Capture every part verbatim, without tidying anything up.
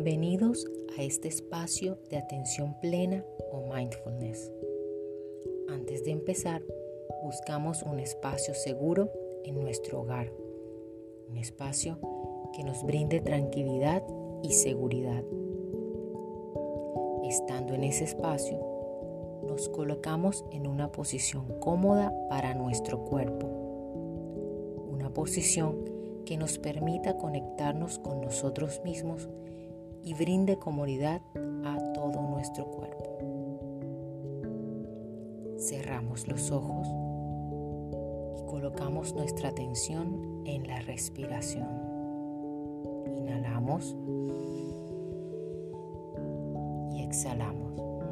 Bienvenidos a este espacio de atención plena o mindfulness. Antes de empezar, buscamos un espacio seguro en nuestro hogar, un espacio que nos brinde tranquilidad y seguridad. Estando en ese espacio, nos colocamos en una posición cómoda para nuestro cuerpo, una posición que nos permita conectarnos con nosotros mismos y brinde comodidad a todo nuestro cuerpo. Cerramos los ojos y colocamos nuestra atención en la respiración. Inhalamos y exhalamos.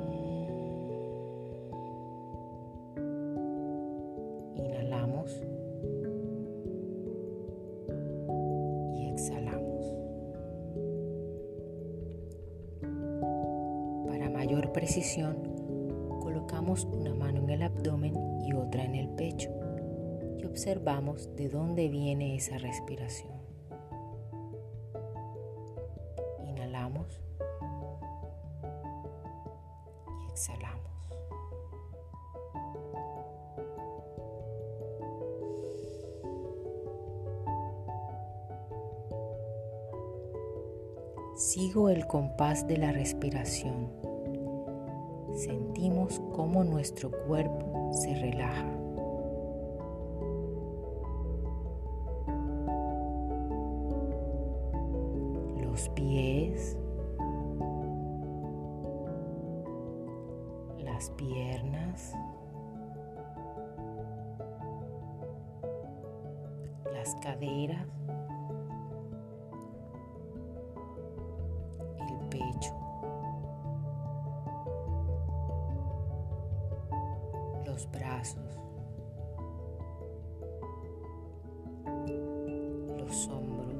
Inhalamos y exhalamos. Para mayor precisión, colocamos una mano en el abdomen y otra en el pecho y observamos de dónde viene esa respiración. Inhalamos y exhalamos. Sigo el compás de la respiración. Sentimos cómo nuestro cuerpo se relaja. Los pies, las piernas, las caderas, el pecho, los brazos, los hombros,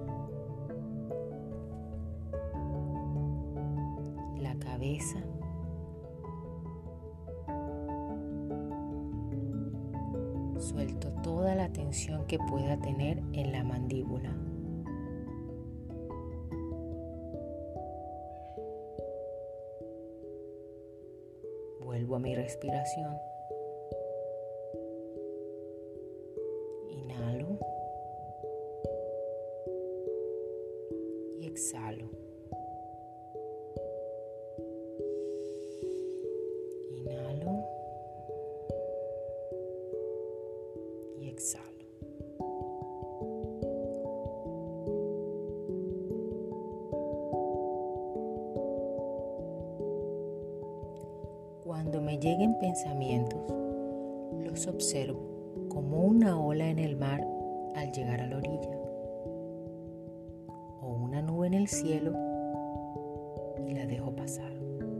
la cabeza, suelto toda la tensión que pueda tener en la mandíbula. Vuelvo a mi respiración. Inhalo y exhalo. Inhalo y exhalo. Cuando me lleguen pensamientos, los observo como una ola en el mar al llegar a la orilla, o una nube en el cielo y la dejo pasar.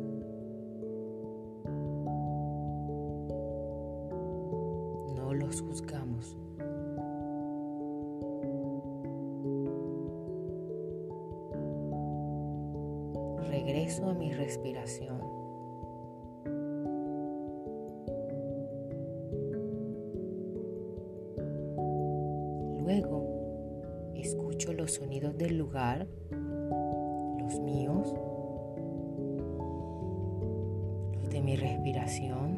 No los juzgamos. Regreso a mi respiración. Luego, escucho los sonidos del lugar, los míos, los de mi respiración.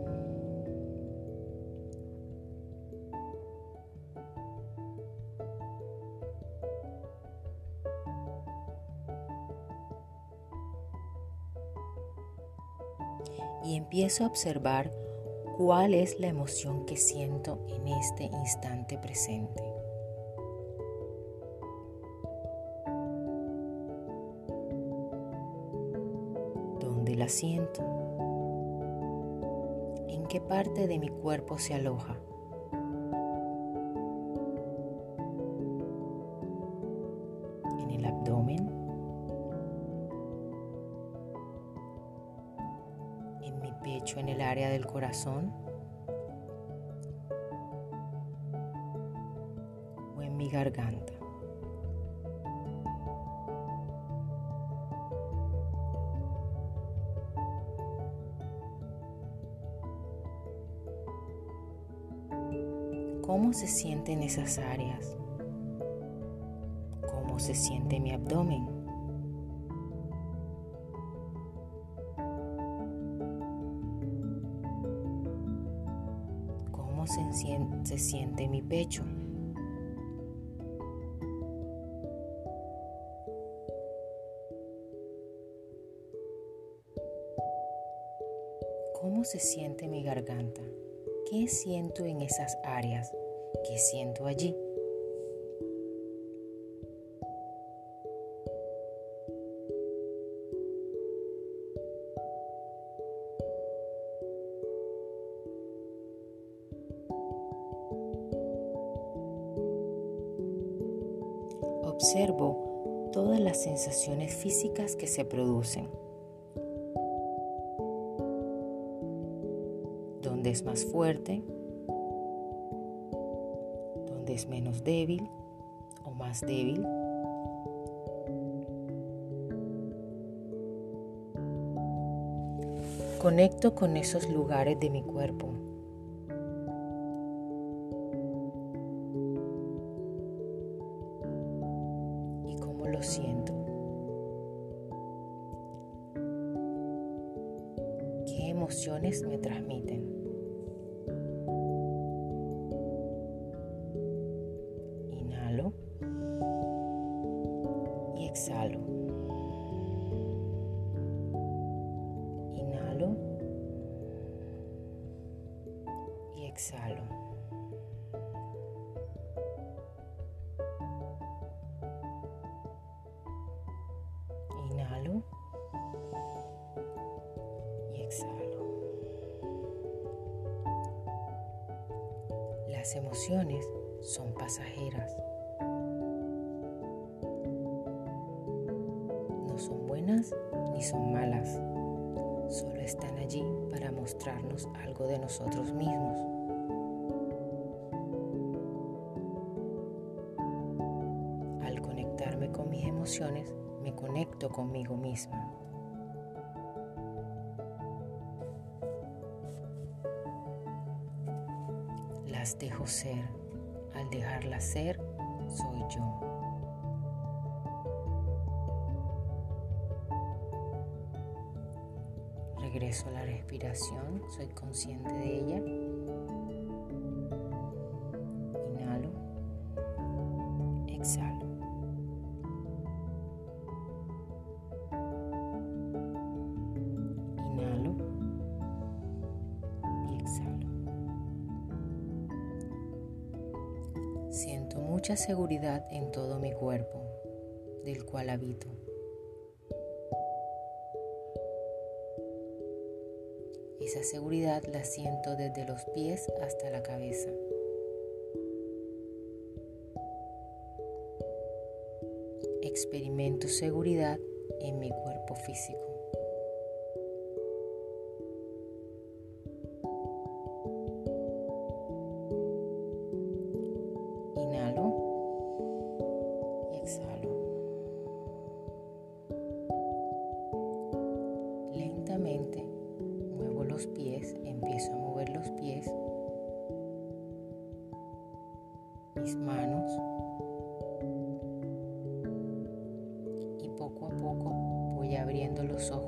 Y empiezo a observar cuál es la emoción que siento en este instante presente. ¿Dónde la siento? ¿En qué parte de mi cuerpo se aloja? ¿En el abdomen? ¿En mi pecho, en el área del corazón? ¿O en mi garganta? ¿Cómo se sienten esas áreas? ¿Cómo se siente mi abdomen? se, se siente mi pecho. ¿Cómo se siente mi garganta? ¿Qué siento en esas áreas? ¿Qué siento allí? Observo todas las sensaciones físicas que se producen. ¿Dónde es más fuerte? ¿Dónde es menos débil o más débil? Conecto con esos lugares de mi cuerpo. ¿Y cómo lo siento? ¿Qué emociones me transmiten? Inhalo y exhalo. Inhalo y exhalo. Inhalo y exhalo. Las emociones son pasajeras. No son buenas ni son malas. Solo están allí para mostrarnos algo de nosotros mismos. Al conectarme con mis emociones, me conecto conmigo misma. Las dejo ser. Al dejarlas ser, soy yo. Regreso a la respiración, soy consciente de ella. Inhalo, exhalo. Inhalo y exhalo. Siento mucha seguridad en todo mi cuerpo, del cual habito. Esa seguridad la siento desde los pies hasta la cabeza. Experimento seguridad en mi cuerpo físico. Inhalo y exhalo. Lentamente muevo los pies, empiezo a mover los pies, mis manos, y poco a poco voy abriendo los ojos